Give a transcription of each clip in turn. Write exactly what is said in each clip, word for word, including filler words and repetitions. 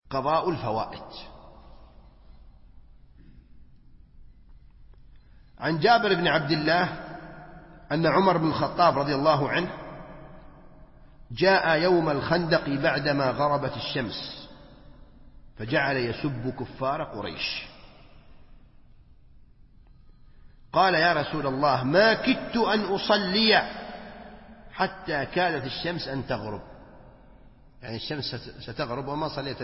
قضاء الفوائد. عن جابر بن عبد الله أن عمر بن الخطاب رضي الله عنه جاء يوم الخندق بعدما غربت الشمس فجعل يسب كفار قريش. قال يا رسول الله ما كدت أن أصلي حتى كادت الشمس أن تغرب، يعني الشمس ستغرب وما صليت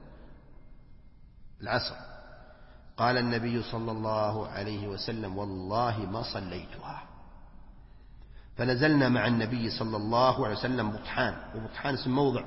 العصر. قال النبي صلى الله عليه وسلم والله ما صليتها. فنزلنا مع النبي صلى الله عليه وسلم بطحان، وبطحان اسم موضع،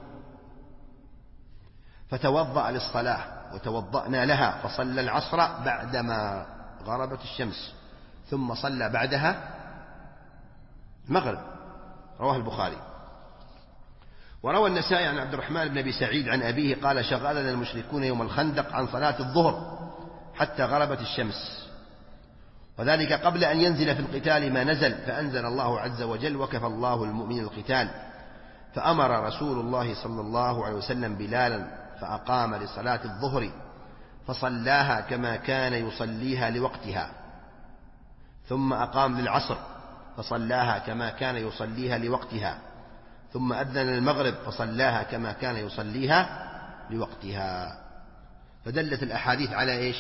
فتوضأ للصلاة وتوضأنا لها، فصلى العصر بعدما غربت الشمس، ثم صلى بعدها المغرب. رواه البخاري. وروى النسائي عن عبد الرحمن بن أبي سعيد عن أبيه قال شغلنا المشركون يوم الخندق عن صلاة الظهر حتى غربت الشمس، وذلك قبل أن ينزل في القتال ما نزل، فأنزل الله عز وجل وكفى الله المؤمنين القتال، فأمر رسول الله صلى الله عليه وسلم بلالا فأقام لصلاة الظهر فصلاها كما كان يصليها لوقتها، ثم أقام للعصر فصلاها كما كان يصليها لوقتها، ثم أذن المغرب فصلاها كما كان يصليها لوقتها. فدلت الأحاديث على إيش؟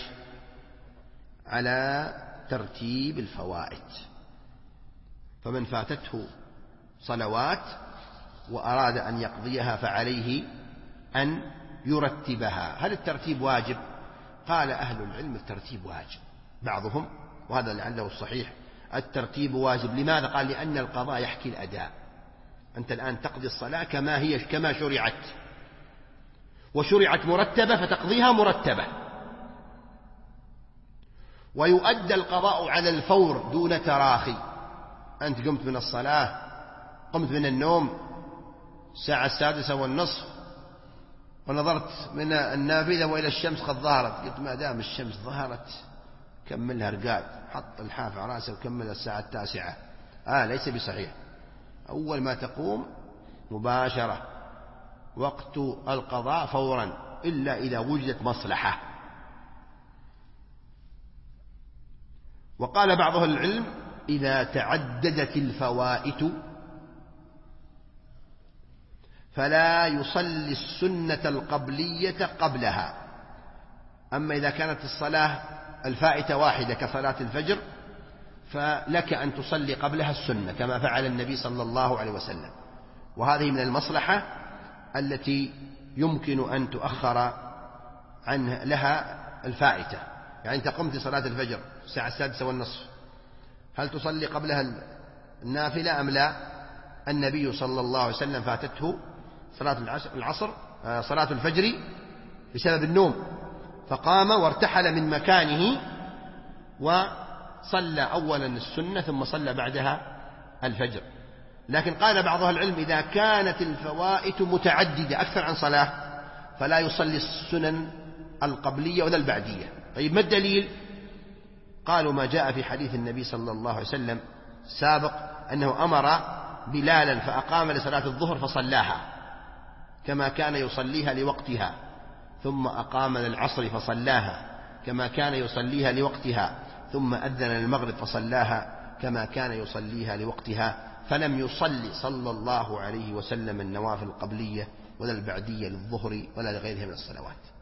على ترتيب الفوائد. فمن فاتته صلوات وأراد أن يقضيها فعليه أن يرتبها. هل الترتيب واجب؟ قال أهل العلم الترتيب واجب، بعضهم وهذا لعله الصحيح الترتيب واجب. لماذا؟ قال لأن القضاء يحكي الأداء. أنت الآن تقضي الصلاة كما هي كما شرعت، وشرعت مرتبة فتقضيها مرتبة، ويؤدى القضاء على الفور دون تراخي. أنت قمت من الصلاة، قمت من النوم الساعة السادسة والنصف ونظرت من النافذة وإلى الشمس قد ظهرت، قلت ما دام الشمس ظهرت كملها رقاد، حط الحاف على رأسه وكمل الساعة التاسعة. آه ليس بصحيح. أول ما تقوم مباشرة وقت القضاء فورا، إلا إذا وجدت مصلحة. وقال بعض أهل العلم إذا تعددت الفوائت فلا يصلي السنة القبلية قبلها. أما إذا كانت الصلاة الفائتة واحدة كصلاة الفجر فلك أن تصلي قبلها السنة كما فعل النبي صلى الله عليه وسلم، وهذه من المصلحة التي يمكن أن تؤخر عن لها الفائتة. يعني أنت قمت صلاة الفجر الساعة السادسة والنصف، هل تصلي قبلها النافلة أم لا؟ النبي صلى الله عليه وسلم فاتته صلاة العصر صلاة الفجر بسبب النوم، فقام وارتحل من مكانه وصلى أولا السنة ثم صلى بعدها الفجر. لكن قال بعض أهل العلم إذا كانت الفوائت متعددة أكثر عن صلاة فلا يصلي السنن القبلية ولا البعدية. طيب ما الدليل؟ قالوا ما جاء في حديث النبي صلى الله عليه وسلم سابق أنه أمر بلالا فأقام لصلاة الظهر فصلاها كما كان يصليها لوقتها، ثم أقام للعصر فصلاها كما كان يصليها لوقتها، ثم أذن المغرب فصلاها كما كان يصليها لوقتها. فلم يصلي صلى الله عليه وسلم النوافل القبلية ولا البعدية للظهر ولا لغيرها من الصلوات.